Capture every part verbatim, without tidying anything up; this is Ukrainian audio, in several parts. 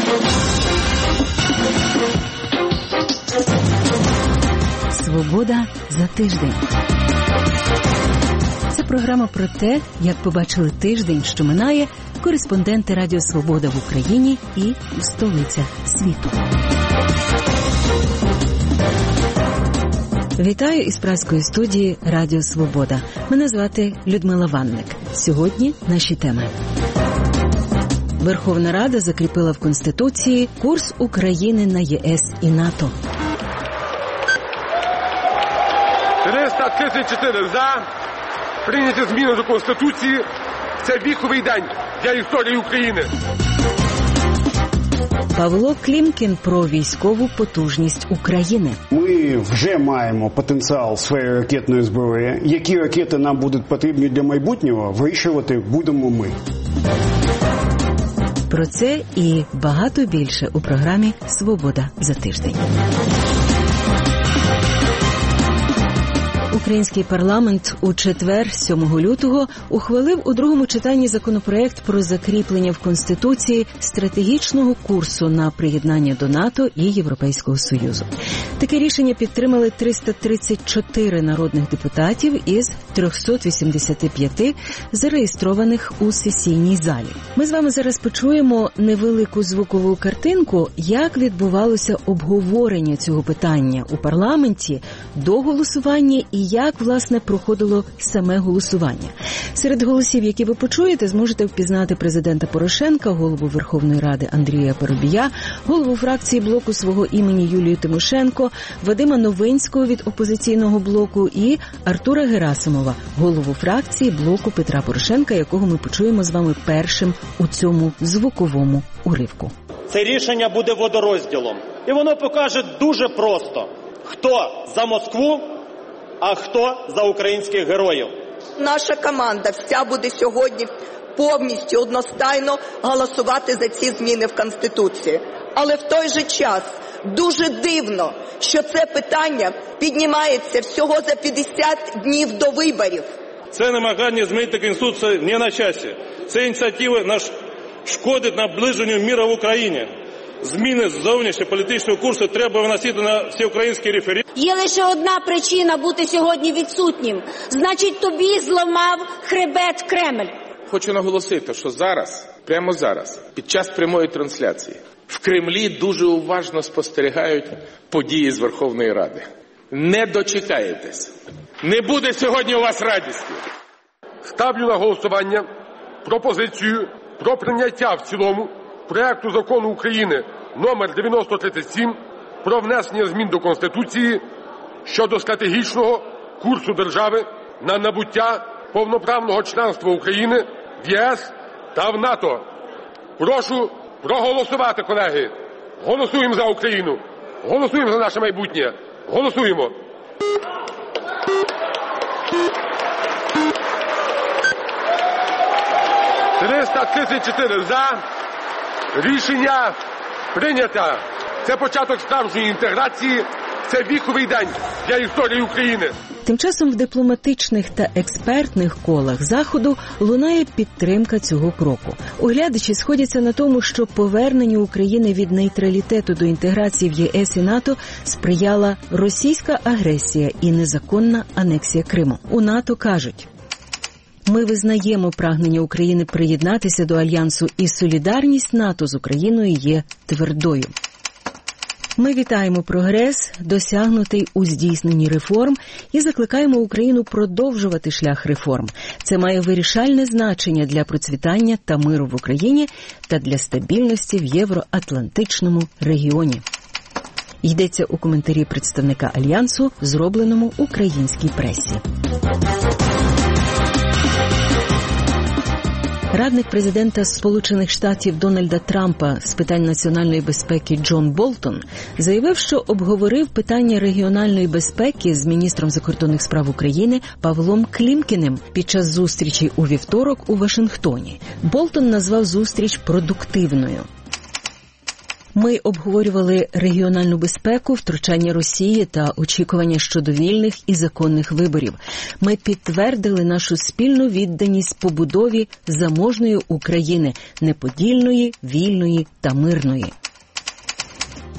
Свобода за тиждень. Це програма про те, як побачили тиждень, що минає, кореспонденти Радіо Свобода в Україні і в столицях світу. Вітаю із празької студії Радіо Свобода. Мене звати Людмила Ванник. Сьогодні наші теми. Верховна Рада закріпила в Конституції курс України на ЄС і НАТО. триста тридцять чотири за. Прийняті зміни до Конституції. Це віховий день для історії України. Павло Клімкін про військову потужність України. Ми вже маємо потенціал своєї ракетної зброї. Які ракети нам будуть потрібні для майбутнього, вирішувати будемо ми. Про це і багато більше у програмі «Свобода за тиждень». Український парламент у четвер, сьомого лютого, ухвалив у другому читанні законопроект про закріплення в Конституції стратегічного курсу на приєднання до НАТО і Європейського Союзу. Таке рішення підтримали триста тридцять чотири народних депутатів із триста вісімдесят п'ять зареєстрованих у сесійній залі. Ми з вами зараз почуємо невелику звукову картинку, як відбувалося обговорення цього питання у парламенті до голосування і як, власне, проходило саме голосування. Серед голосів, які ви почуєте, зможете впізнати президента Порошенка, голову Верховної Ради Андрія Парубія, голову фракції блоку свого імені Юлію Тимошенко, Вадима Новинського від опозиційного блоку і Артура Герасимова, голову фракції блоку Петра Порошенка, якого ми почуємо з вами першим у цьому звуковому уривку. Це рішення буде водорозділом. І воно покаже дуже просто, хто за Москву, а хто за українських героїв. Наша команда вся буде сьогодні повністю одностайно голосувати за ці зміни в Конституції. Але в той же час дуже дивно, що це питання піднімається всього за п'ятдесят днів до виборів. Це намагання змінити Конституцію не на часі. Це ініціатива наш шкодить наближенню миру в Україні. Зміни зовнішньополітичного курсу треба виносити на всеукраїнський референдум. Є лише одна причина бути сьогодні відсутнім. Значить, тобі зламав хребет Кремль. Хочу наголосити, що зараз, прямо зараз, під час прямої трансляції, в Кремлі дуже уважно спостерігають події з Верховної Ради. Не дочекаєтесь. Не буде сьогодні у вас радісті. Ставлю на голосування пропозицію про прийняття в цілому проекту закону України номер дев'яносто тридцять сім про внесення змін до Конституції щодо стратегічного курсу держави на набуття повноправного членства України в ЄС та в НАТО. Прошу проголосувати, колеги. Голосуємо за Україну. Голосуємо за наше майбутнє. Голосуємо. триста тридцять чотири за. Рішення прийнято. Це початок справжньої інтеграції. Це віховий день для історії України. Тим часом в дипломатичних та експертних колах Заходу лунає підтримка цього кроку. Оглядачі сходяться на тому, що поверненню України від нейтралітету до інтеграції в ЄС і НАТО сприяла російська агресія і незаконна анексія Криму. У НАТО кажуть: ми визнаємо прагнення України приєднатися до Альянсу, і солідарність НАТО з Україною є твердою. Ми вітаємо прогрес, досягнутий у здійсненні реформ, і закликаємо Україну продовжувати шлях реформ. Це має вирішальне значення для процвітання та миру в Україні та для стабільності в євроатлантичному регіоні. Йдеться у коментарі представника Альянсу, зробленому українській пресі. Радник президента Сполучених Штатів Дональда Трампа з питань національної безпеки Джон Болтон заявив, що обговорив питання регіональної безпеки з міністром закордонних справ України Павлом Клімкіним під час зустрічі у вівторок у Вашингтоні. Болтон назвав зустріч продуктивною. Ми обговорювали регіональну безпеку, втручання Росії та очікування щодо вільних і законних виборів. Ми підтвердили нашу спільну відданість побудові заможної України, неподільної, вільної та мирної.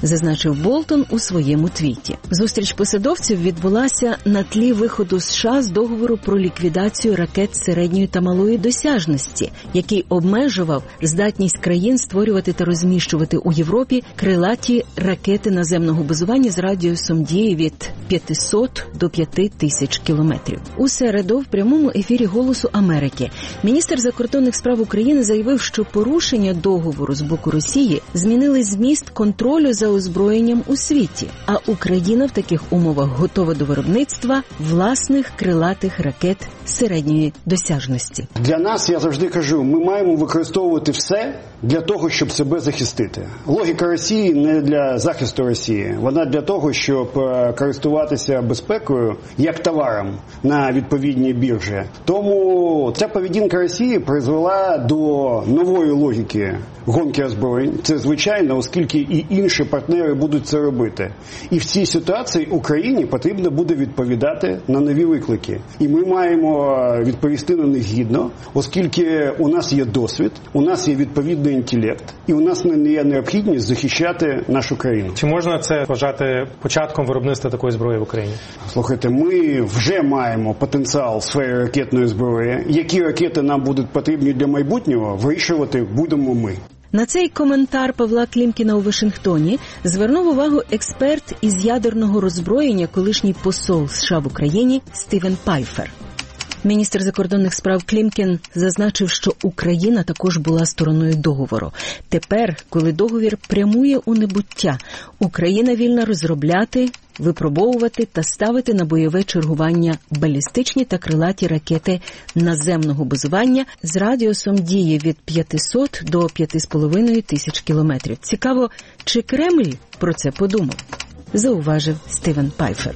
зазначив Болтон у своєму твіті. Зустріч посадовців відбулася на тлі виходу США з договору про ліквідацію ракет середньої та малої досяжності, який обмежував здатність країн створювати та розміщувати у Європі крилаті ракети наземного базування з радіусом дії від п'ятисот до п'яти тисяч кілометрів. У середу в прямому ефірі «Голосу Америки» міністр закордонних справ України заявив, що порушення договору з боку Росії змінили зміст контролю за озброєнням у світі, а Україна в таких умовах готова до виробництва власних крилатих ракет середньої досяжності. Для нас, я завжди кажу, ми маємо використовувати все для того, щоб себе захистити. Логіка Росії не для захисту Росії, вона для того, щоб користуватися безпекою як товаром на відповідній біржі. Тому ця поведінка Росії призвела до нової логіки гонки озброєнь. Це звичайно, оскільки і інші партнери будуть це робити. І в цій ситуації Україні потрібно буде відповідати на нові виклики. І ми маємо відповісти на них гідно, оскільки у нас є досвід, у нас є відповідний інтелект, і у нас не є необхідність захищати нашу країну. Чи можна це вважати початком виробництва такої зброї в Україні? Слухайте, ми вже маємо потенціал в сфері ракетної зброї. Які ракети нам будуть потрібні для майбутнього, вирішувати будемо ми. На цей коментар Павла Клімкіна у Вашингтоні звернув увагу експерт із ядерного роззброєння, колишній посол США в Україні Стівен Пайфер. Міністр закордонних справ Клімкін зазначив, що Україна також була стороною договору. Тепер, коли договір прямує у небуття, Україна вільна розробляти, випробовувати та ставити на бойове чергування балістичні та крилаті ракети наземного базування з радіусом дії від п'ятисот до п'яти з половиною тисяч кілометрів. Цікаво, чи Кремль про це подумав? Зауважив Стівен Пайфер.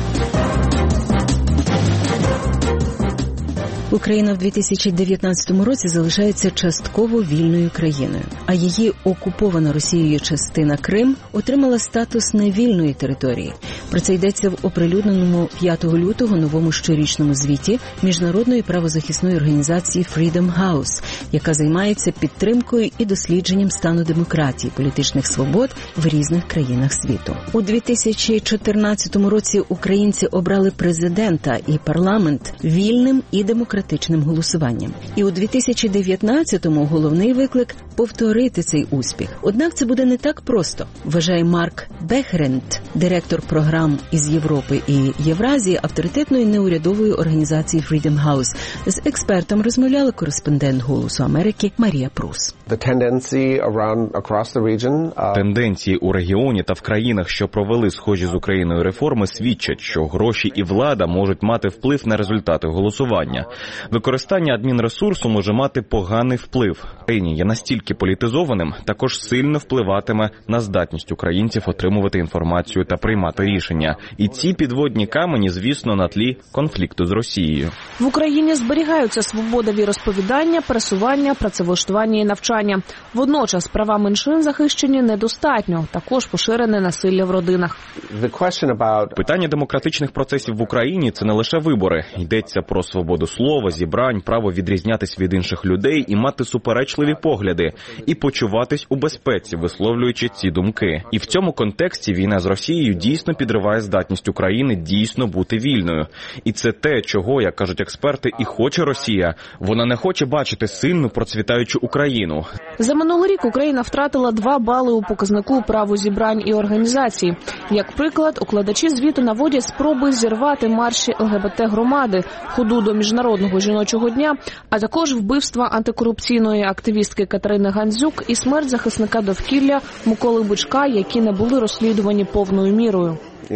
Україна в дві тисячі дев'ятнадцятому році залишається частково вільною країною, а її окупована Росією частина Крим отримала статус невільної території. Про це йдеться в оприлюдненому п'ятого лютого новому щорічному звіті міжнародної правозахисної організації Freedom House, яка займається підтримкою і дослідженням стану демократії, політичних свобод в різних країнах світу. У дві тисячі чотирнадцятому році українці обрали президента і парламент вільним і демократичним голосуванням. І у дві тисячі дев'ятнадцятому головний виклик – повторити цей успіх. Однак це буде не так просто, вважає Марк Бехренд, директор програм із Європи і Євразії авторитетної неурядової організації Freedom House. З експертом розмовляла кореспондент «Голосу Америки» Марія Прус. Тенденції у регіоні та в країнах, що провели схожі з Україною реформи, свідчать, що гроші і влада можуть мати вплив на результати голосування. Використання адмінресурсу може мати поганий вплив. Країні є настільки політизованим, також сильно впливатиме на здатність українців отримувати інформацію та приймати рішення. І ці підводні камені, звісно, на тлі конфлікту з Росією. В Україні зберігаються свобода віросповідання, пересування, працевлаштування і навчання. Водночас права меншин захищені недостатньо, також поширене насилля в родинах. Питання демократичних процесів в Україні – це не лише вибори. Йдеться про свободу слова, зібрань, право відрізнятись від інших людей і мати суперечливі погляди, і почуватись у безпеці, висловлюючи ці думки. І в цьому контексті війна з Росією дійсно підриває здатність України дійсно бути вільною. І це те, чого, як кажуть експерти, і хоче Росія. Вона не хоче бачити сильну, процвітаючу Україну. За минулий рік Україна втратила два бали у показнику право зібрань і організацій. Як приклад, укладачі звіту наводять спроби зірвати марші ЛГБТ-громади, ходу до Міжнародного жіночого дня, а також вбивства антикорупційної активістки Катерини Гандзюк і смерть захисника довкілля Миколи Бичка, які не були розслідувані повною мірою.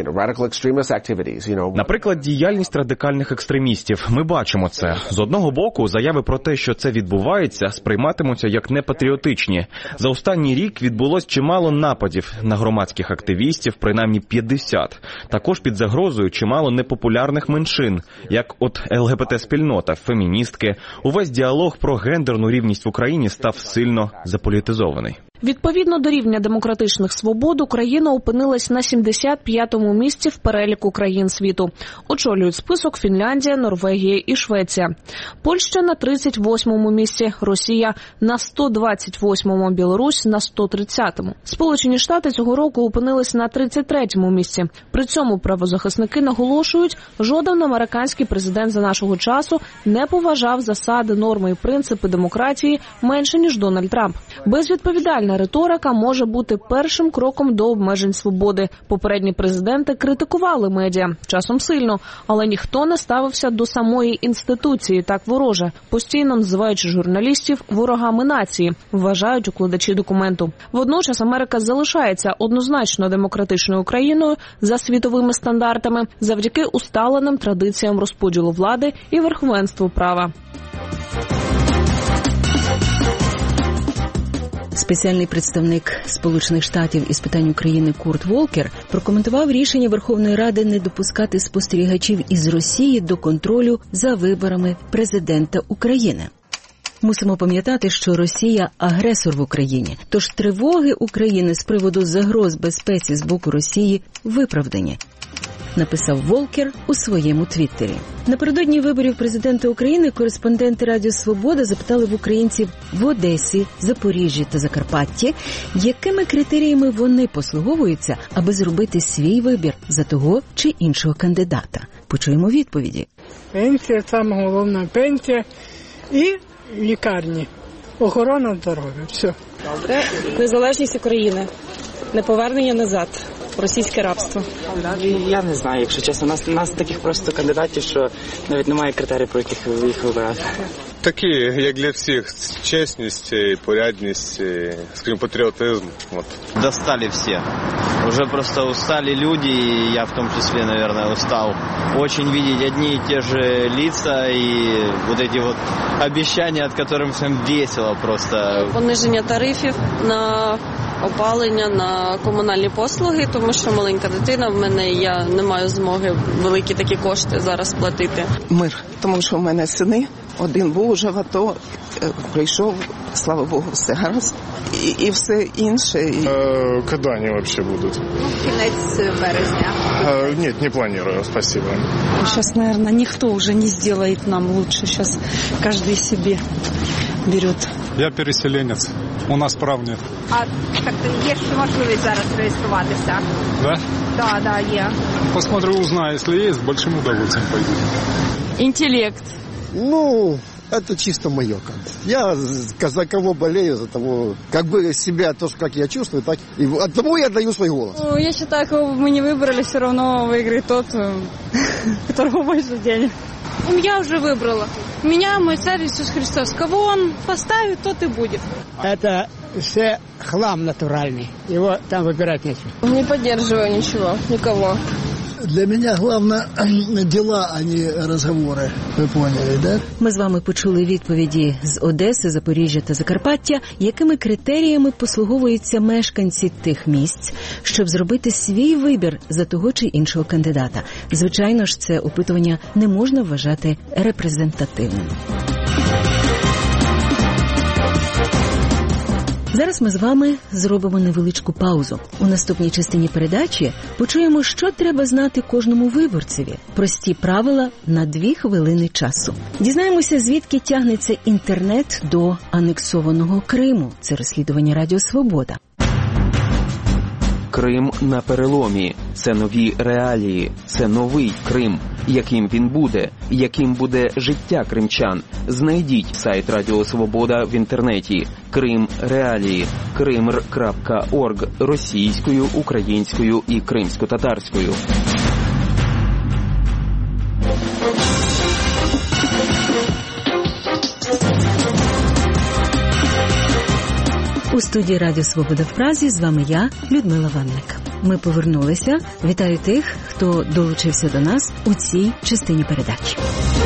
Наприклад, діяльність радикальних екстремістів. Ми бачимо це. З одного боку, заяви про те, що це відбувається, сприйматимуться як непатріотичні. За останній рік відбулось чимало нападів на громадських активістів, принаймні п'ятдесят. Також під загрозою чимало непопулярних меншин, як от ЛГБТ-спільнота, феміністки. Увесь діалог про гендерну рівність в Україні став сильно заполітизований. Відповідно до рівня демократичних свобод, Україна опинилась на сімдесят п'ятому місці в переліку країн світу. Очолюють список Фінляндія, Норвегія і Швеція. Польща на тридцять восьмому місці, Росія на сто двадцять восьмому, Білорусь на сто тридцятому. Сполучені Штати цього року опинились на тридцять третьому місці. При цьому правозахисники наголошують, жоден американський президент за нашого часу не поважав засади, норми і принципи демократії менше, ніж Дональд Трамп. Безвідповідальна риторика може бути першим кроком до обмежень свободи. Попередні президенти критикували медіа, часом сильно, але ніхто не ставився до самої інституції так вороже, постійно називаючи журналістів ворогами нації, вважають укладачі документу. Водночас Америка залишається однозначно демократичною країною за світовими стандартами завдяки усталеним традиціям розподілу влади і верховенству права. Спеціальний представник Сполучених Штатів із питань України Курт Волкер прокоментував рішення Верховної Ради не допускати спостерігачів із Росії до контролю за виборами президента України. Мусимо пам'ятати, що Росія – агресор в Україні, тож тривоги України з приводу загроз безпеці з боку Росії виправдані, написав Волкер у своєму твіттері. Напередодні виборів президента України кореспонденти Радіо Свобода запитали в українців в Одесі, Запоріжжі та Закарпатті, якими критеріями вони послуговуються, аби зробити свій вибір за того чи іншого кандидата. Почуємо відповіді. Пенсія, саме головна пенсія і лікарні, охорона здоров'я, все. Добре. Незалежність України, неповернення назад. Російське рабство. Я не знаю, якщо чесно. У нас, у нас таких просто кандидатів, що навіть немає критерій, про яких їх вибирати. Такі, як для всіх, чесність, порядність, скажімо, патріотизм. Вот. Достали все. Уже просто устали люди, и я в том числе, наверное, устал очень видеть одни и те же лица и вот эти вот обещания, от которых всем весело просто. Пониження тарифів на опалення, на комунальні послуги, тому що маленька дитина в мене, і я не маю змоги великі такі кошти зараз платити. Мир, тому що в мене сини, один був уже в АТО, прийшов, слава Богу, все гаразд, і, і все інше. Е, коли вони взагалі будуть? Кінець березня. Е, ні, не планую, спасибо. Сейчас, наверное, никто уже не сделает нам лучше, сейчас каждый себе берет. Я переселенец, у нас прав нет. А так є ж можливість зараз реєструватися? Да? Да, да, є. Посмотрю, узнаю, если есть, с большим удовольствием пойду. Интеллект. Ну, это чисто мое. Я за кого болею, за того, как бы себя, то, как я чувствую, так и тому я даю свой голос. Ну, я считаю, кого бы мы не выбрали, все равно выиграет тот, которого больше денег. Я уже выбрала. Меня мой царь Иисус Христос. Кого он поставит, тот и будет. Это все хлам натуральный. Его там выбирать нечего. Не поддерживаю ничего, никого. Для меня главное дела, а не разговоры. Ви поняли, да? Ми з вами почули відповіді з Одеси, Запоріжжя та Закарпаття, якими критеріями послуговуються мешканці тих місць, щоб зробити свій вибір за того чи іншого кандидата. Звичайно ж, це опитування не можна вважати репрезентативним. Зараз ми з вами зробимо невеличку паузу. У наступній частині передачі почуємо, що треба знати кожному виборцеві. Прості правила на дві хвилини часу. Дізнаємося, звідки тягнеться інтернет до анексованого Криму. Це розслідування Радіо Свобода. Крим на переломі. Це нові реалії. Це новий Крим. Яким він буде? Яким буде життя кримчан? Знайдіть сайт Радіо Свобода в інтернеті. Крим реалії. кримр крапка орг російською, українською і кримсько-татарською. У студії Радіо Свобода в Празі з вами я, Людмила Ванник. Ми повернулися. Вітаю тих, хто долучився до нас у цій частині передачі.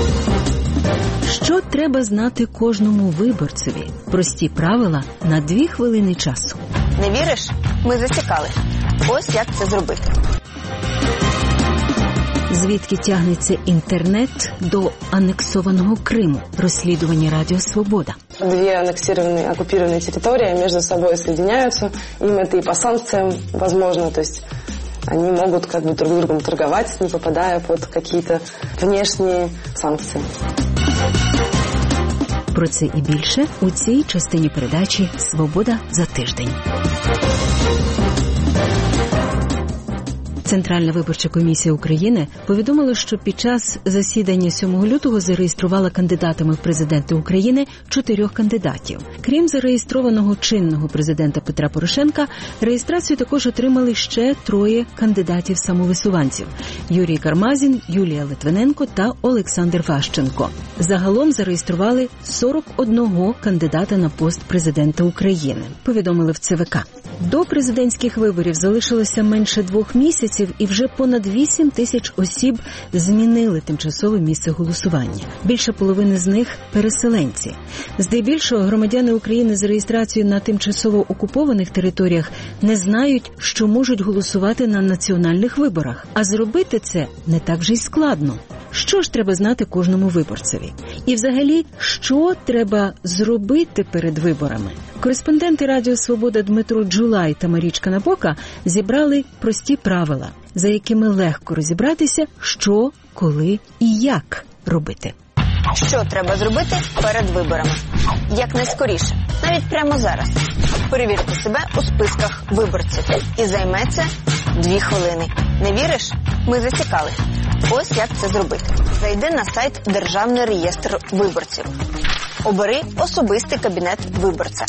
Що треба знати кожному виборцеві? Прості правила на дві хвилини часу. Не віриш? Ми засікали. Ось як це зробити. Звідки тягнеться інтернет до анексованого Криму? Розслідування Радіо Свобода. Две аннексированные, оккупированные территории между собой соединяются. Им это и по санкциям возможно. То есть они могут как бы друг с другом торговать, не попадая под какие-то внешние санкции. Про це і більше у цій частині передачі «Свобода за тиждень». Центральна виборча комісія України повідомила, що під час засідання сьомого лютого зареєструвала кандидатами в президенти України чотирьох кандидатів. Крім зареєстрованого чинного президента Петра Порошенка, реєстрацію також отримали ще троє кандидатів-самовисуванців – Юрій Кармазін, Юлія Литвиненко та Олександр Ващенко. Загалом зареєстрували сорок одного кандидата на пост президента України, повідомили в ЦВК. До президентських виборів залишилося менше двох місяців, і вже понад вісім тисяч осіб змінили тимчасове місце голосування. Більше половини з них – переселенці. Здебільшого громадяни України з реєстрацією на тимчасово окупованих територіях не знають, що можуть голосувати на національних виборах. А зробити це не так вже й складно. Що ж треба знати кожному виборцеві? І взагалі, що треба зробити перед виборами? Кореспонденти Радіо Свобода Дмитро Джулай та Марічка Набока зібрали прості правила, за якими легко розібратися, що, коли і як робити. Що треба зробити перед виборами? Якнайскоріше, навіть прямо зараз. Перевірте себе у списках виборців. І займе це дві хвилини. Не віриш? Ми засікали. Ось як це зробити. Зайди на сайт Державний реєстр виборців. Обери особистий кабінет виборця.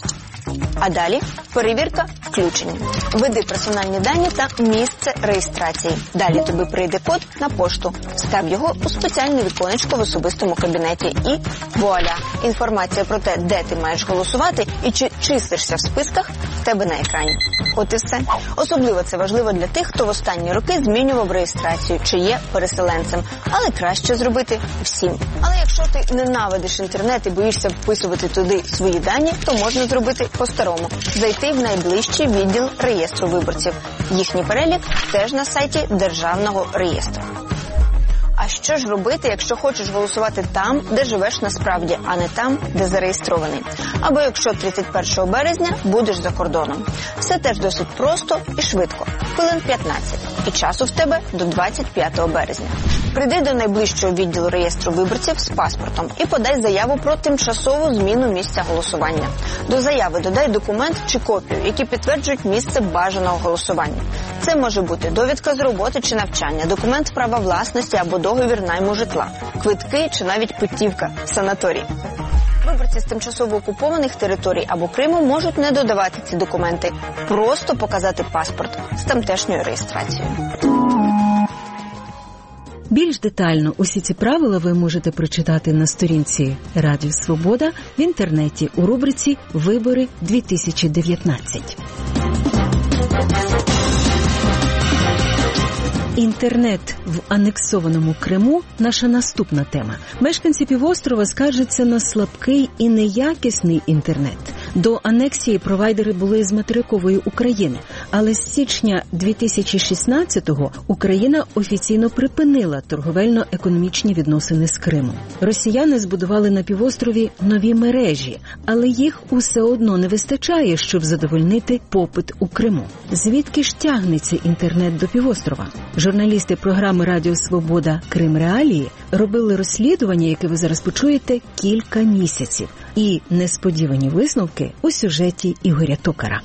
А далі перевірка включення. Введи персональні дані та місце реєстрації. Далі тобі прийде код на пошту. Став його у спеціальне віконечко в особистому кабінеті і вуаля! Інформація про те, де ти маєш голосувати і чи числишся в списках, в тебе на екрані. От і все. Особливо це важливо для тих, хто в останні роки змінював реєстрацію, чи є переселенцем. Але краще зробити всім. Але якщо ти ненавидиш інтернет і боїшся вписувати туди свої дані, то можна зробити по-старому. Зайти в найближчий відділ реєстру виборців. Їхній перелік теж на сайті Державного реєстру. А що ж робити, якщо хочеш голосувати там, де живеш насправді, а не там, де зареєстрований? Або якщо тридцять першого березня будеш за кордоном. Все теж досить просто і швидко. Хвилин п'ятнадцять. І часу в тебе до двадцять п'ятого березня. Прийди до найближчого відділу реєстру виборців з паспортом і подай заяву про тимчасову зміну місця голосування. До заяви додай документ чи копію, які підтверджують місце бажаного голосування. Це може бути довідка з роботи чи навчання, документ права власності або договір найму житла, квитки чи навіть путівка в санаторій. Виборці з тимчасово окупованих територій або Криму можуть не додавати ці документи, просто показати паспорт з тамтешньою реєстрацією. Більш детально усі ці правила ви можете прочитати на сторінці Радіо Свобода в інтернеті у рубриці «Вибори дві тисячі дев'ятнадцять». Інтернет в анексованому Криму – наша наступна тема. Мешканці півострова скаржаться на слабкий і неякісний інтернет. До анексії провайдери були з материкової України, але з січня дві тисячі шістнадцятого Україна офіційно припинила торговельно-економічні відносини з Кримом. Росіяни збудували на півострові нові мережі, але їх усе одно не вистачає, щоб задовольнити попит у Криму. Звідки ж тягнеться інтернет до півострова? Журналісти програми «Радіо Свобода. Крим Реалії» робили розслідування, яке ви зараз почуєте, кілька місяців. І несподівані висновки у сюжеті Ігоря Токара.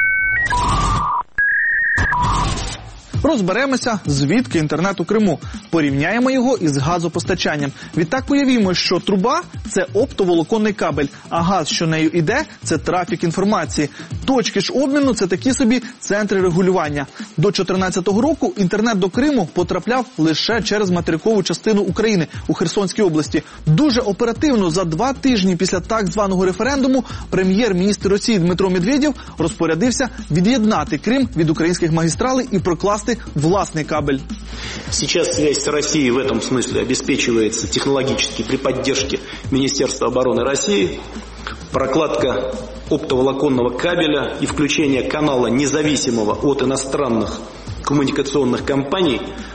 Розберемося, звідки інтернет у Криму. Порівняємо його із газопостачанням. Відтак уявімо, що труба – це оптоволоконний кабель, а газ, що нею іде – це трафік інформації. Точки ж обміну – це такі собі центри регулювання. До дві тисячі чотирнадцятого року інтернет до Криму потрапляв лише через материкову частину України у Херсонській області. Дуже оперативно, за два тижні після так званого референдуму, прем'єр-міністр Росії Дмитро Медведєв розпорядився від'єднати Крим від українських магістралей і прокласти властный кабель. Сейчас связь с Россией в этом смысле обеспечивается технологически при поддержке Министерства обороны России. Прокладка оптоволоконного кабеля и включение канала, независимого от иностранных коммуникационных компаний,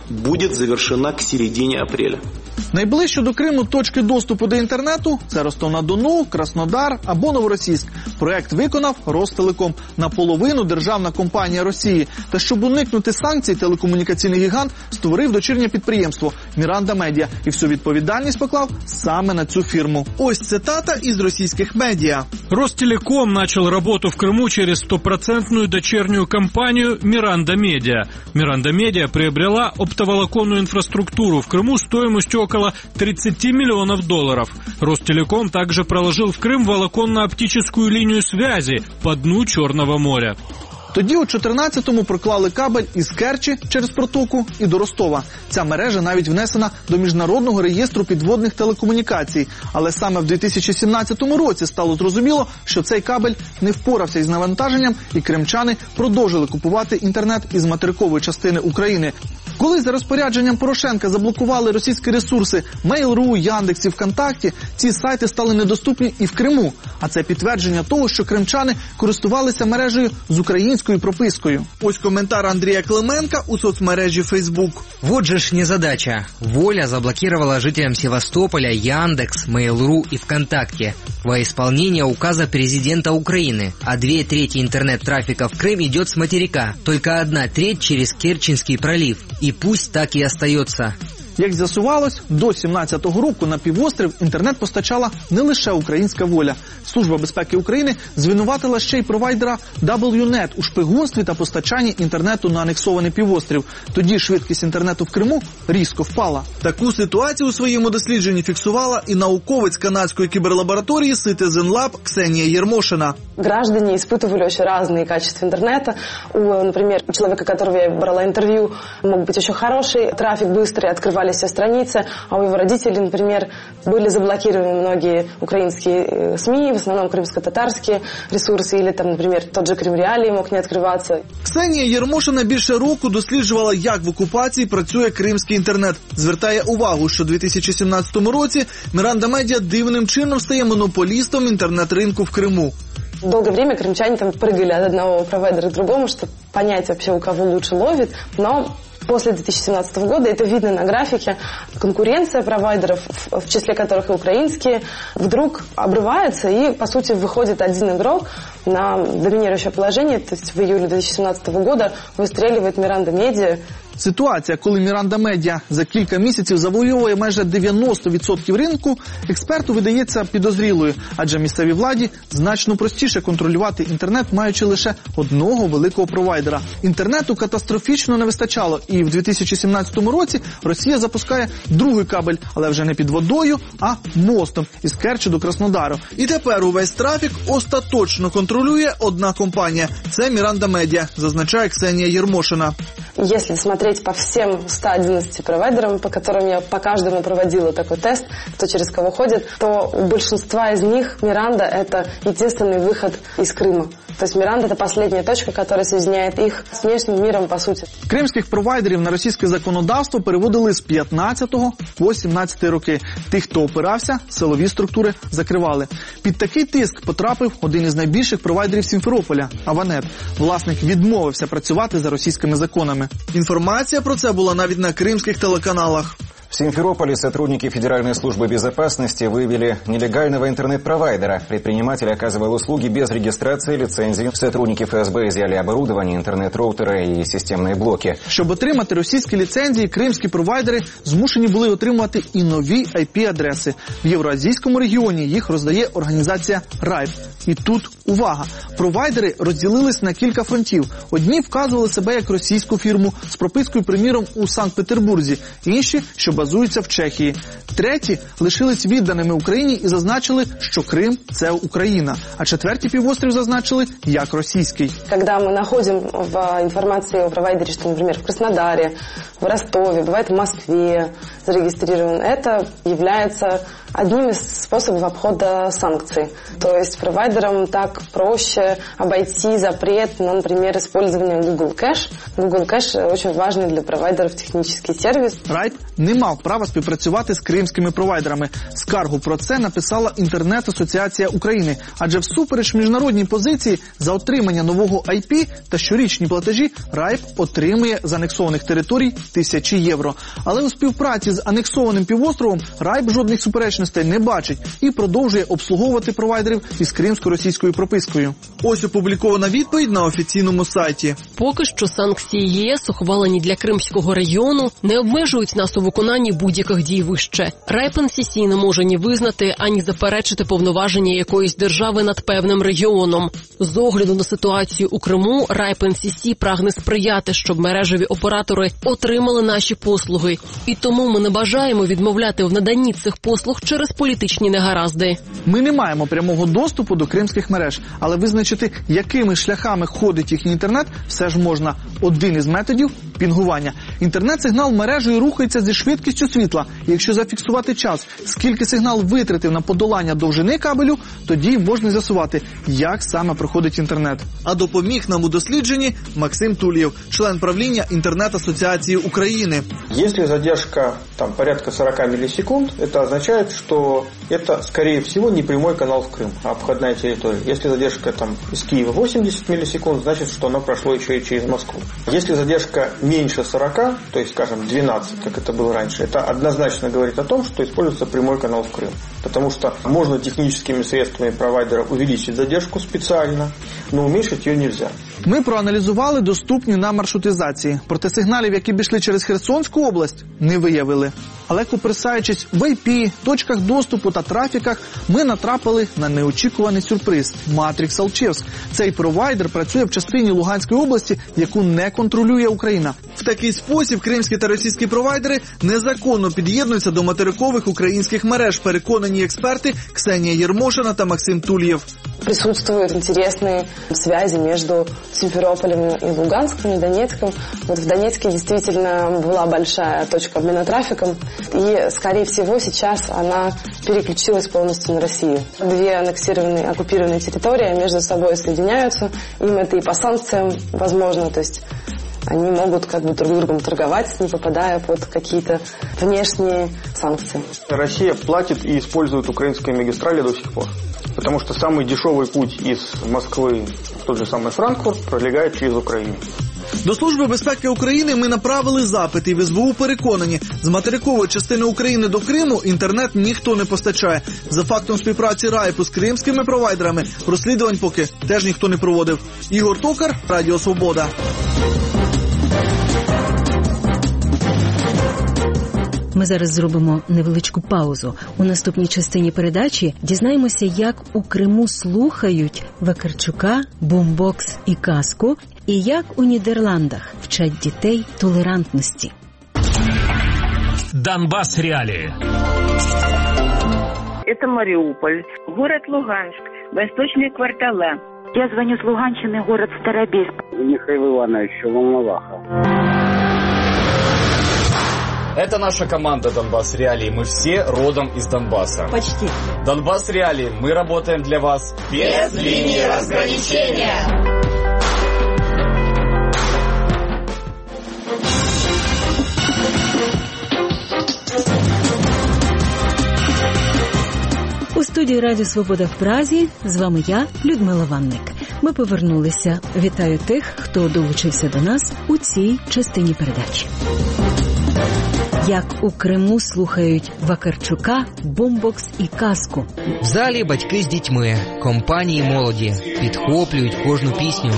будет завершена к середине апреля. Найближче до Криму точки доступу до інтернету – це Ростов-на-Дону, Краснодар або Новоросійськ. Проект виконав Ростелеком, наполовину державна компанія Росії. Та щоб уникнути санкцій, телекомунікаційний гігант створив дочірнє підприємство «Міранда Медіа» і всю відповідальність поклав саме на цю фірму. Ось цитата із російських медіа. «Ростелеком начал работу в Крыму через стопроцентную дочернюю компанию «Миранда Медиа». «Миранда Медиа» приобрела оптоволоконную инфраструктуру в Крыму стоимостью около тридцать миллионов долларов. Ростелеком также проложил в Крым волоконно-оптическую линию связи по дну Черного моря». Тоді у чотирнадцятому проклали кабель із Керчі через протоку і до Ростова. Ця мережа навіть внесена до Міжнародного реєстру підводних телекомунікацій. Але саме в дві тисячі сімнадцятому році стало зрозуміло, що цей кабель не впорався із навантаженням, і кримчани продовжили купувати інтернет із материкової частини України. Коли за розпорядженням Порошенка заблокували російські ресурси Mail.ru, Яндекс і ВКонтакті, ці сайти стали недоступні і в Криму. А це підтвердження того, що кримчани користувалися мережею з українською пропискою. Ось коментар Андрія Клименка у соцмережі Facebook. Вот же ж незадача. Воля заблокировала жителям Севастополя Яндекс, Mail.ru и ВКонтакте во исполнение указа президента Украины. А две трети интернет-трафика в Крым идет с материка, только одна треть через Керченский пролив. И пусть так и остается. Як з'ясувалось, до сімнадцятого року на півострів інтернет постачала не лише українська воля. Служба безпеки України звинуватила ще й провайдера дабл ю нет у шпигунстві та постачанні інтернету на анексований півострів. Тоді швидкість інтернету в Криму різко впала. Таку ситуацію у своєму дослідженні фіксувала і науковець канадської кіберлабораторії Citizen Lab Ксенія Єрмошина. Граждане испытывали очень разные качества интернета. У, например, у человека, которого я брала интервью, мог быть очень хороший трафик, быстрый, открывались все страницы, а у его родителей, например, были заблокированы многие украинские СМИ, в основном крымско-татарские ресурсы, или там, например, тот же Крим Реалии мог не открываться. Ксенія Єрмошина більше року досліджувала, як в окупації працює кримський інтернет. Звертає увагу, що у дві тисячі сімнадцятому році Міранда Медіа дивним чином стає монополістом інтернет-ринку в Криму. Долгое время крымчане там прыгали от одного провайдера к другому, чтобы понять вообще, у кого лучше ловит, но после две тысячи семнадцатого года, это видно на графике, конкуренция провайдеров, в числе которых и украинские, вдруг обрывается, и, по сути, выходит один игрок на доминирующее положение, то есть в июле две тысячи семнадцатого года выстреливает Миранда Медиа. Ситуація, коли Міранда Медіа за кілька місяців завоює майже дев'яносто відсотків ринку, експерту видається підозрілою, адже місцевій владі значно простіше контролювати інтернет, маючи лише одного великого провайдера. Інтернету катастрофічно не вистачало, і в дві тисячі сімнадцятому році Росія запускає другий кабель, але вже не під водою, а мостом із Керчі до Краснодару. І тепер увесь трафік остаточно контролює одна компанія – це Міранда Медіа, зазначає Ксенія Єрмошина. Если смотреть по всем ста одиннадцати провайдерам, по которым я по каждому проводила такой тест, кто через кого ходит, то у большинства из них Миранда – это единственный выход из Крыма. То есть Миранда – это последняя точка, которая соединяет их с внешним миром, по сути. Кримських провайдерів на російське законодавство переводили з п'ятнадцятого по сімнадцятий роки. Тих, хто опирався, силові структури закривали. Під такий тиск потрапив один із найбільших провайдерів Сімферополя – Аванет. Власник відмовився працювати за російськими законами. Інформація про це була навіть на кримських телеканалах. В Симферополе сотрудники Федеральной службы безопасности выявили нелегального интернет-провайдера. Предприниматель оказывал услуги без регистрации, лицензии. Сотрудники эф эс бэ изъяли оборудование, интернет-роутеры и системные блоки. Щоб отримати російські ліцензії, кримські провайдери змушені були отримувати і нові ай пі-адреси. В євроазійському регіоні їх роздає організація райп. І тут увага! Провайдери розділились на кілька фронтів. Одні вказували себе як російську фірму з пропискою, приміром, у Санкт-Петербурзі. Інші, що базуються в Чехії. Треті лишились відданими Україні і зазначили, що Крим – це Україна. А четвертий півострів зазначили як російський. Коли ми знаходимо в інформації о провайдері, що, наприклад, в Краснодарі, в Ростові, буває в Москві зарегистрирован, це є одним из способов обхода санкций. То есть провайдерам так проще обойти запрет на, например, использование Google Cache. Google Cache очень важный для провайдеров технический сервис. Райп не мав мав права співпрацювати з кримськими провайдерами. Скаргу про це написала Інтернет-асоціація України, адже всупереч міжнародній позиції за отримання нового ай пі та щорічні платежі РАЙП отримує з анексованих територій тисячі євро. Але у співпраці з анексованим півостровом РАЙП жодних суперечностей не бачить і продовжує обслуговувати провайдерів із кримсько-російською пропискою. Ось опублікована відповідь на офіційному сайті. Поки що санкції ЄС, ухвалені для Кримського району, не обмежують нас у виконанні будь-яких дій вище. РАЙП ен сі сі не може ні визнати, ані заперечити повноваження якоїсь держави над певним регіоном. З огляду на ситуацію у Криму, РАЙП ен сі сі прагне сприяти, щоб мережеві оператори отримали наші послуги. І тому ми не бажаємо відмовляти в наданні цих послуг через політичні негаразди. Ми не маємо прямого доступу до кримських мереж, але визначити, якими шляхами ходить їхній інтернет, все ж можна. Один із методів – пінгування. Інтернет-сигнал мережею рухається зі швидкістю світла. І якщо зафіксувати час, скільки сигнал витратив на подолання довжини кабелю, тоді можна з'ясувати, як саме проходить інтернет. А допоміг нам у дослідженні Максим Тулєв, член правління Інтернет-асоціації України. Если задержка там, порядка сорок миллисекунд, это означает, что это, скорее всего, не прямой канал в Крым, а обходная территория. Если задержка там, из Киева восемьдесят миллисекунд, значит, что оно прошло еще и через Москву. Если задержка меньше сорока, то есть, скажем, двенадцать, как это было раньше, это однозначно говорит о том, что используется прямой канал в Крым. Потому что можно техническими средствами провайдера увеличить задержку специально, но уменьшить ее нельзя. Ми проаналізували доступні нам маршрутизації. Проте сигналів, які б йшли через Херсонську область, не виявили. Але копирсаючись в ай пі, точках доступу та трафіках, ми натрапили на неочікуваний сюрприз – Матрікс Алчевськ. Цей провайдер працює в частині Луганської області, яку не контролює Україна. В такий спосіб кримські та російські провайдери незаконно під'єднуються до материкових українських мереж, переконані експерти Ксенія Єрмошина та Максим Тулєв. Присутствуют интересные связи между Симферополем и Луганском, и Донецком. Вот в Донецке действительно была большая точка обмена трафиком, и, скорее всего, сейчас она переключилась полностью на Россию. Две аннексированные, оккупированные территории между собой соединяются, им это и по санкциям возможно, то есть они могут как бы друг с другом торговать, не попадая под какие-то внешние санкции. Россия платит и использует украинские магистрали до сих пор. Потому что самый дешевый путь из Москвы в тот же самый Франкфурт пролегает через Украину. До Служби безпеки України ми направили запит, і в ес бе у переконані, з материкової частини України до Криму інтернет ніхто не постачає. За фактом співпраці РАЙПу з кримськими провайдерами розслідувань поки теж ніхто не проводив. Ігор Токар, Радіо Свобода. Ми зараз зробимо невеличку паузу. У наступній частині передачі дізнаємося, як у Криму слухають Вакарчука, бумбокс і казку, і як у Нідерландах вчать дітей толерантності. Донбасс реалии. Это Мариуполь, город Луганск, восточные квартала. Я звоню с Луганщины, город Старобельск. Михаил Иванович, Волноваха. Это наша команда «Донбасс Реалии». Мы все родом из Донбасса. Почти. «Донбасс Реалии». Мы работаем для вас без линии разграничения. У студії Радіо Свобода в Празі з вами я, Людмила Ванник. Ми повернулися. Вітаю тих, хто долучився до нас у цій частині передачі. Як у Криму слухають Вакарчука, бумбокс і казку. В залі батьки з дітьми, компанії молоді, підхоплюють кожну пісню.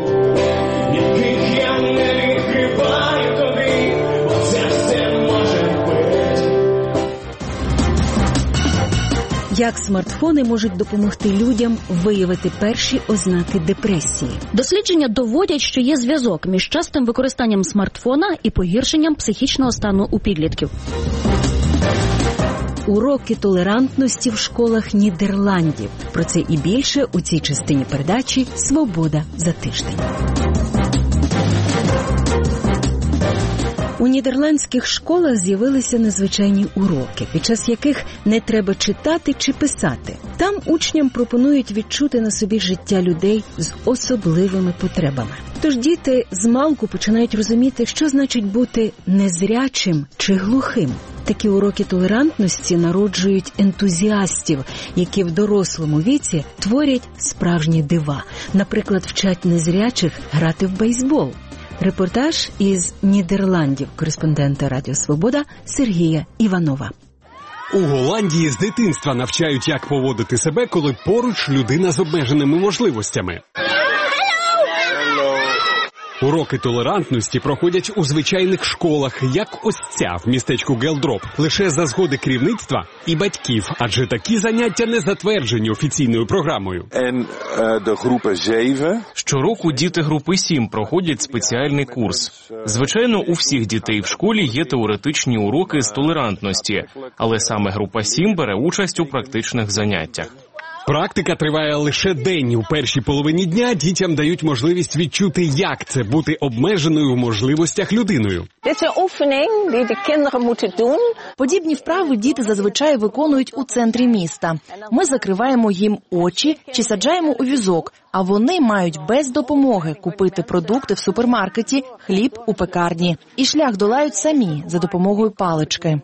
Як смартфони можуть допомогти людям виявити перші ознаки депресії? Дослідження доводять, що є зв'язок між частим використанням смартфона і погіршенням психічного стану у підлітків. Уроки толерантності в школах Нідерландів. Про це і більше у цій частині передачі «Свобода за тиждень». У нідерландських школах з'явилися незвичайні уроки, під час яких не треба читати чи писати. Там учням пропонують відчути на собі життя людей з особливими потребами. Тож діти змалку починають розуміти, що значить бути незрячим чи глухим. Такі уроки толерантності народжують ентузіастів, які в дорослому віці творять справжні дива. Наприклад, вчать незрячих грати в бейсбол. Репортаж із Нідерландів кореспондента Радіо Свобода Сергія Іванова. У Голландії з дитинства навчають, як поводити себе, коли поруч людина з обмеженими можливостями. Уроки толерантності проходять у звичайних школах, як ось ця в містечку Гелдроп, лише за згоди керівництва і батьків, адже такі заняття не затверджені офіційною програмою. En uh, de groepen zeven. Щороку діти групи сім проходять спеціальний курс. Звичайно, у всіх дітей в школі є теоретичні уроки з толерантності, але саме група сім бере участь у практичних заняттях. Практика триває лише день. У першій половині дня дітям дають можливість відчути, як це бути обмеженою в можливостях людиною. Подібні вправи діти зазвичай виконують у центрі міста. Ми закриваємо їм очі чи саджаємо у візок, а вони мають без допомоги купити продукти в супермаркеті, хліб у пекарні. І шлях долають самі за допомогою палички.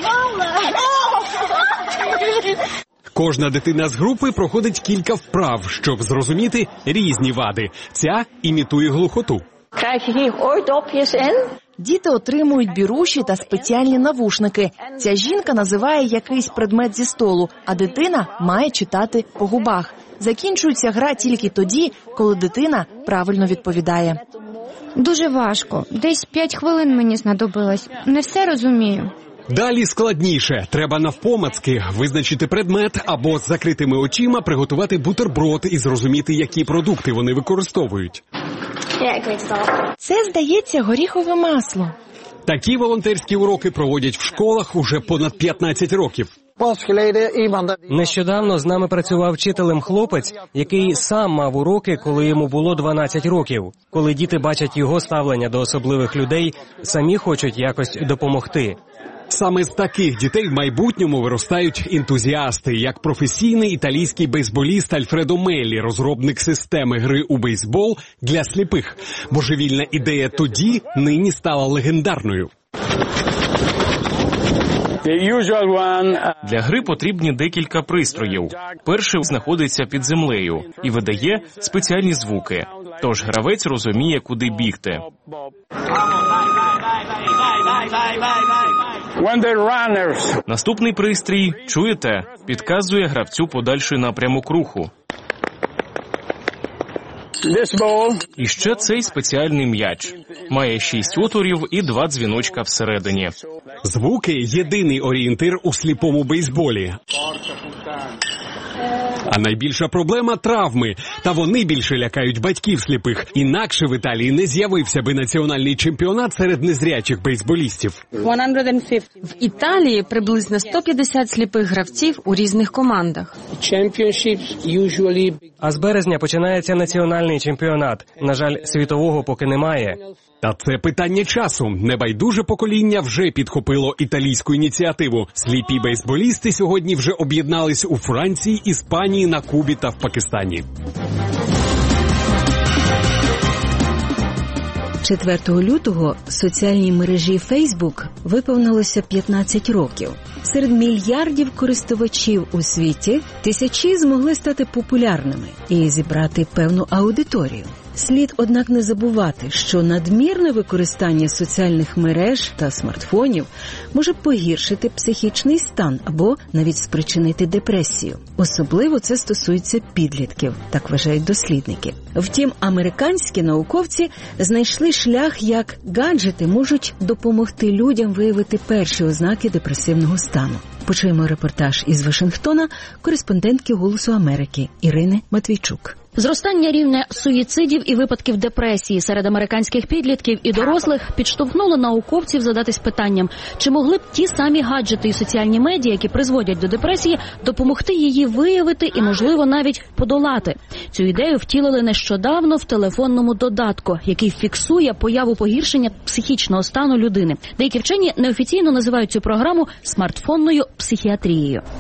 Кожна дитина з групи проходить кілька вправ, щоб зрозуміти різні вади. Ця імітує глухоту. Діти отримують біруші та спеціальні навушники. Ця жінка називає якийсь предмет зі столу, а дитина має читати по губах. Закінчується гра тільки тоді, коли дитина правильно відповідає. Дуже важко. Десь п'ять хвилин мені знадобилось. Не все розумію. Далі складніше. Треба навпомацки визначити предмет або з закритими очима приготувати бутерброд і зрозуміти, які продукти вони використовують. Це, здається, горіхове масло. Такі волонтерські уроки проводять в школах уже понад п'ятнадцять років. Нещодавно з нами працював вчителем хлопець, який сам мав уроки, коли йому було дванадцять років. Коли діти бачать його ставлення до особливих людей, самі хочуть якось допомогти. Саме з таких дітей в майбутньому виростають ентузіасти, як професійний італійський бейсболіст Альфредо Меллі, розробник системи гри у бейсбол для сліпих. Божевільна ідея тоді нині стала легендарною. Для гри потрібні декілька пристроїв. Перший знаходиться під землею і видає спеціальні звуки. Тож гравець розуміє, куди бігти. Наступний пристрій, чуєте, підказує гравцю подальший напрямок руху. І ще цей спеціальний м'яч. Має шість отворів і два дзвіночка всередині. Звуки – єдиний орієнтир у сліпому бейсболі. А найбільша проблема – травми. Та вони більше лякають батьків сліпих. Інакше в Італії не з'явився би національний чемпіонат серед незрячих бейсболістів. В Італії приблизно сто п'ятдесят сліпих гравців у різних командах. А з березня починається національний чемпіонат. На жаль, світового поки немає. Та це питання часу. Небайдуже покоління вже підхопило італійську ініціативу. Сліпі бейсболісти сьогодні вже об'єднались у Франції, Іспанії, на Кубі та в Пакистані. четвертого лютого соціальній мережі Facebook виповнилося п'ятнадцять років. Серед мільярдів користувачів у світі тисячі змогли стати популярними і зібрати певну аудиторію. Слід, однак, не забувати, що надмірне використання соціальних мереж та смартфонів може погіршити психічний стан або навіть спричинити депресію. Особливо це стосується підлітків, так вважають дослідники. Втім, американські науковці знайшли шлях, як гаджети можуть допомогти людям виявити перші ознаки депресивного стану. Почуємо репортаж із Вашингтона кореспондентки «Голосу Америки» Ірини Матвійчук. Зростання рівня суїцидів і випадків депресії серед американських підлітків і дорослих підштовхнуло науковців задатись питанням, чи могли б ті самі гаджети і соціальні медіа, які призводять до депресії, допомогти її виявити і, можливо, навіть подолати. Цю ідею втілили нещодавно в телефонному додатку, який фіксує появу погіршення психічного стану людини. Деякі вчені неофіційно називають цю програму смартфонною психіатрією.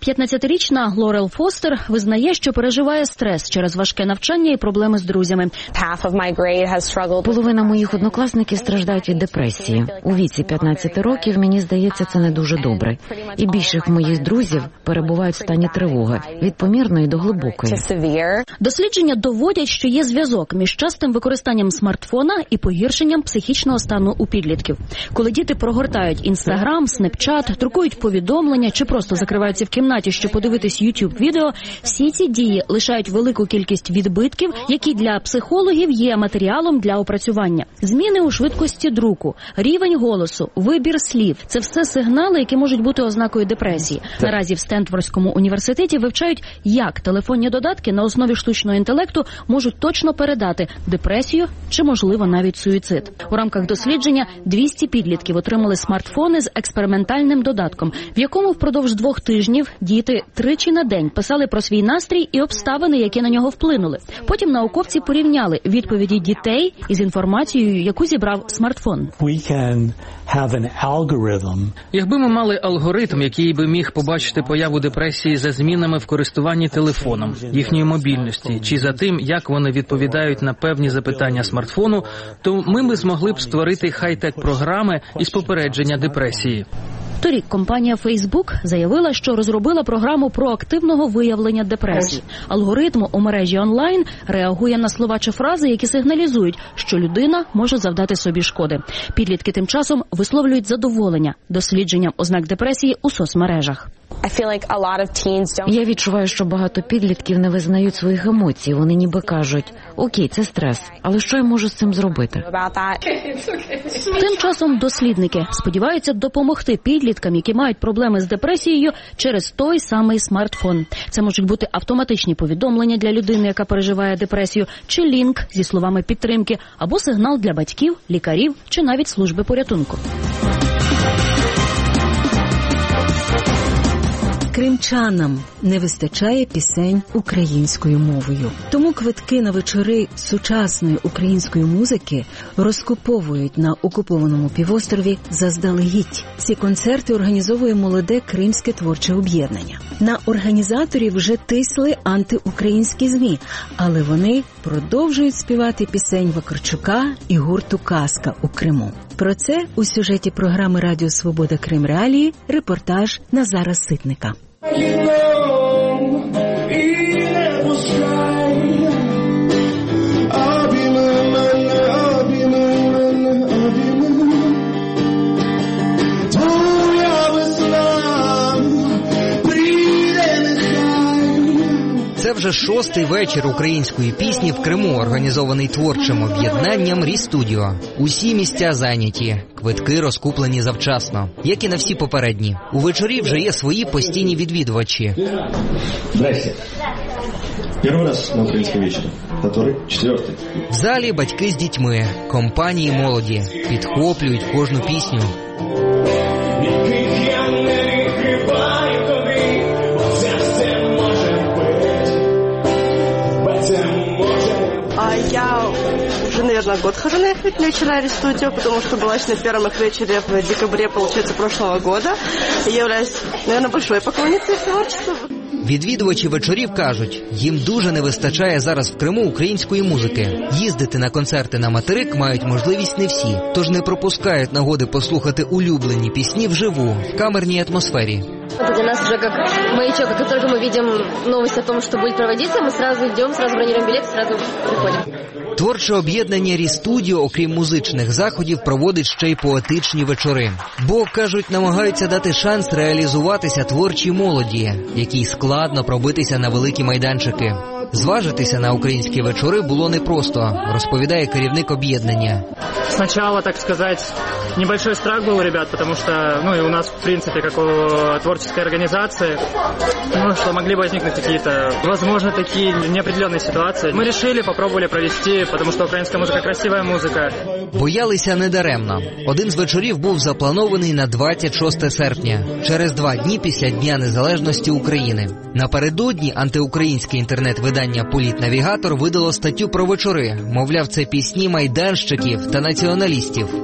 п'ятнадцятирічна Лорел Фостер визнає, що переживає стрес через важке навчання і проблеми з друзями. Половина моїх однокласників страждають від депресії. У віці п'ятнадцяти років, мені здається, це не дуже добре. І більшість моїх друзів перебувають в стані тривоги, від помірної до глибокої. Дослідження доводять, що є зв'язок між частим використанням смартфона і погіршенням психічного стану у підлітків. Коли діти прогортають Інстаграм, Снепчат, друкують повідомлення чи просто закриваються в кімнаті, щоб подивитись ютуб-відео, всі ці дії лишають велику кількість відбитків, які для психологів є матеріалом для опрацювання. Зміни у швидкості друку, рівень голосу, вибір слів – це все сигнали, які можуть бути ознакою депресії. Наразі в Стенфордському університеті вивчають, як телефонні додатки на основі штучного інтелекту можуть точно передати депресію чи, можливо, навіть суїцид. У рамках дослідження двісті підлітків отримали смартфони з експериментальним додатком, в якому впродовж двох тижнів діти тричі на день писали про свій настрій і обставини, які на нього вплинули. Потім науковці порівняли відповіді дітей із інформацією, яку зібрав смартфон. Якби ми мали алгоритм, який би міг побачити появу депресії за змінами в користуванні телефоном, їхньої мобільності, чи за тим, як вони відповідають на певні запитання смартфону, то ми б змогли б створити хай-тек програми із попередження депресії. Торік компанія Facebook заявила, що розробила програму проактивного виявлення депресії. Алгоритм у мережі онлайн реагує на слова чи фрази, які сигналізують, що людина може завдати собі шкоди. Підлітки тим часом висловлюють задоволення дослідженням ознак депресії у соцмережах. Я відчуваю, що багато підлітків не визнають своїх емоцій. Вони ніби кажуть, окей, це стрес, але що я можу з цим зробити? Тим часом дослідники сподіваються допомогти підліткам, які мають проблеми з депресією, через той самий смартфон. Це можуть бути автоматичні повідомлення для людини, яка переживає депресію, чи лінк зі словами підтримки, або сигнал для батьків, лікарів чи навіть служби порятунку. Кримчанам не вистачає пісень українською мовою. Тому квитки на вечори сучасної української музики розкуповують на окупованому півострові заздалегідь. Ці концерти організовує молоде Кримське творче об'єднання. На організаторів вже тисли антиукраїнські ЗМІ, але вони продовжують співати пісень Вакарчука і гурту «Казка» у Криму. Про це у сюжеті програми «Радіо Свобода Крим Реалії» репортаж Назара Ситника. Це вже шостий вечір української пісні в Криму, організований творчим об'єднанням «Рі-студіо». Усі місця зайняті, квитки розкуплені завчасно, як і на всі попередні. У вечорі вже є свої постійні відвідувачі. Здрасте. Перший раз на українському вечорі. Который? Четвертий. В залі батьки з дітьми, компанії молоді, підхоплюють кожну пісню. Я уже, наверное, год хожу на их вечера «Ри-студио», потому что была еще на первом их вечере в декабре, получается, прошлого года. Я являюсь, наверное, большой поклонницей их творчества. Відвідувачі вечорів кажуть, їм дуже не вистачає зараз в Криму української музики. Їздити на концерти на материк мають можливість не всі, тож не пропускають нагоди послухати улюблені пісні вживу, в камерній атмосфері. Это для нас уже как маячок, как только мы видим новость о том, что будет проводиться, мы сразу идем, сразу бронируем билет, сразу приходим. Творче об'єднання «Рі-студіо», окрім музичних заходів, проводить ще й поетичні вечори. Бо, кажуть, намагаються дати шанс реалізуватися творчій молоді, якій складно пробитися на великі майданчики. Зважитися на українські вечори було непросто, розповідає керівник об'єднання. Сначала, так сказать, небольшой страх был у ребят, потому что, ну и у нас, в принципе, как у творческой организации, ну, что могли бы возникнуть какие-то, возможно, такие неопределенные ситуации. Мы решили, попробовали провести, потому что украинская музыка красивая музыка. Боялися недаремно. Один з вечорів був запланований на двадцять шосте серпня, через два дні після Дня Незалежності України. Напередодні антиукраїнське інтернет-видання «Політнавігатор» видало статтю про вечори. Мовляв, це пісні майданщиків та націоналістів.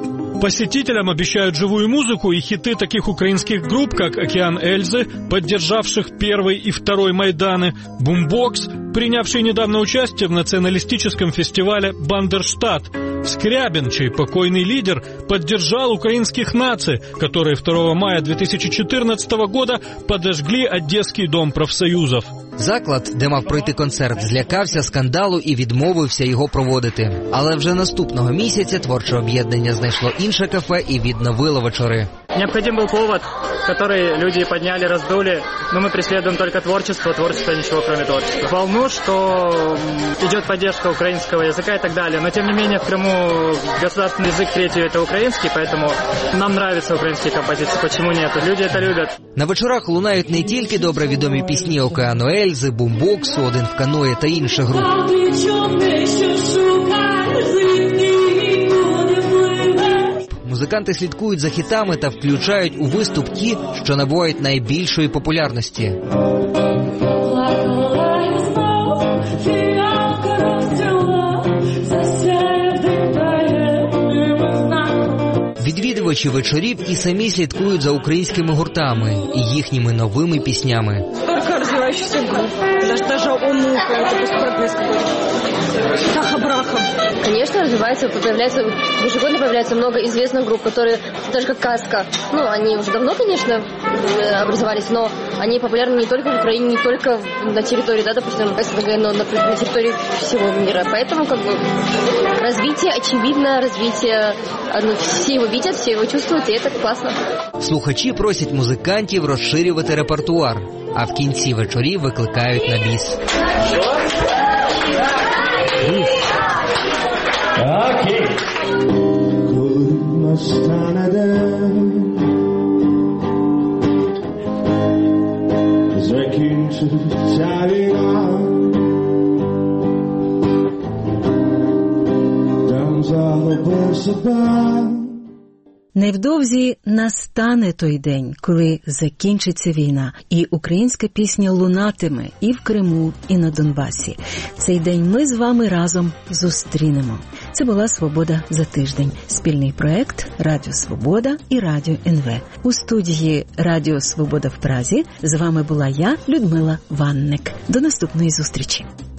Посетителям обещают живую музыку и хиты таких украинских групп, как «Океан Эльзы», поддержавших первый и второй Майданы, «Бумбокс», принявший недавно участие в националистическом фестивале «Бандерштат», Скрябин, чей покойный лидер, поддержал украинских наций, которые второго мая две тысячи четырнадцатого года подожгли Одеський дом профсоюзов. Заклад, де мав пройти концерт, злякався скандалу і відмовився його проводити. Але вже наступного місяця творче об'єднання знайшло інше кафе і відновило вечори. Необходим был повод, который люди подняли, раздули, но мы преследуем только творчество, творчество ничего кроме творчества. Волну, что идет поддержка украинского языка и так далее, но тем не менее в Крыму государственный язык третий это украинский, поэтому нам нравятся украинские композиции, почему нет? Люди это любят. На вечорах лунають не тільки добре відомі пісні «Океану Ельзи», «Бумбоксу», «Один в каное» та інших груп. Музиканти слідкують за хітами та включають у виступ ті, що набувають найбільшої популярності. Відвідувачі вечорів і самі слідкують за українськими гуртами і їхніми новими піснями. Столько развивающихся групп, даже «Онука», это беспрогресс какой-то, Тахабрахам. Конечно, развивается, появляется, ежегодно появляется много известных групп, которые, даже как «Каска», ну, они уже давно, конечно, образовались, но они популярны не только в Украине, не только на территории, да, допустим, СНГ, но на, на территории всего мира. Поэтому, как бы, развитие, очевидно, развитие, ну, все его видят, все его чувствуют, и это классно. Слухачі просять музикантів розширювати репертуар, а в кінці вечорів викликають на біс. Окей. Закінчиться війна, там загубив себе. Невдовзі настане той день, коли закінчиться війна, і українська пісня лунатиме і в Криму, і на Донбасі. Цей день ми з вами разом зустрінемо. Це була «Свобода за тиждень» – спільний проект «Радіо Свобода» і «Радіо ен ве». У студії «Радіо Свобода» в Празі з вами була я, Людмила Ванник. До наступної зустрічі.